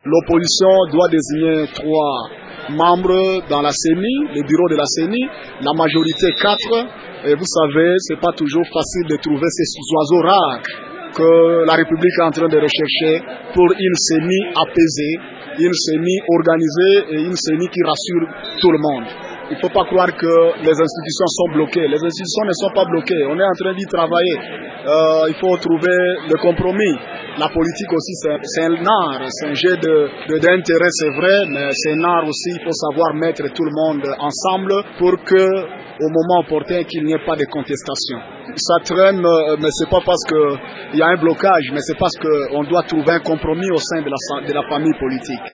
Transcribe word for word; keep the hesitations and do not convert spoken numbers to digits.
L'opposition doit désigner trois membres dans la C E N I, le bureau de la C E N I, la majorité quatre. Et vous savez, ce n'est pas toujours facile de trouver ces oiseaux rares que la République est en train de rechercher pour une C E N I apaisée, une C E N I organisée et une C E N I qui rassure tout le monde. Il ne faut pas croire que les institutions sont bloquées. Les institutions ne sont pas bloquées. On est en train d'y travailler. Euh, il faut trouver le compromis. La politique aussi, c'est un art. C'est un jeu d'intérêt, c'est vrai, mais c'est un art aussi. Il faut savoir mettre tout le monde ensemble pour que, au moment opportun, qu'il n'y ait pas de contestation. Ça traîne, mais c'est pas parce qu'il y a un blocage, mais c'est parce qu'on doit trouver un compromis au sein de la, de la famille politique.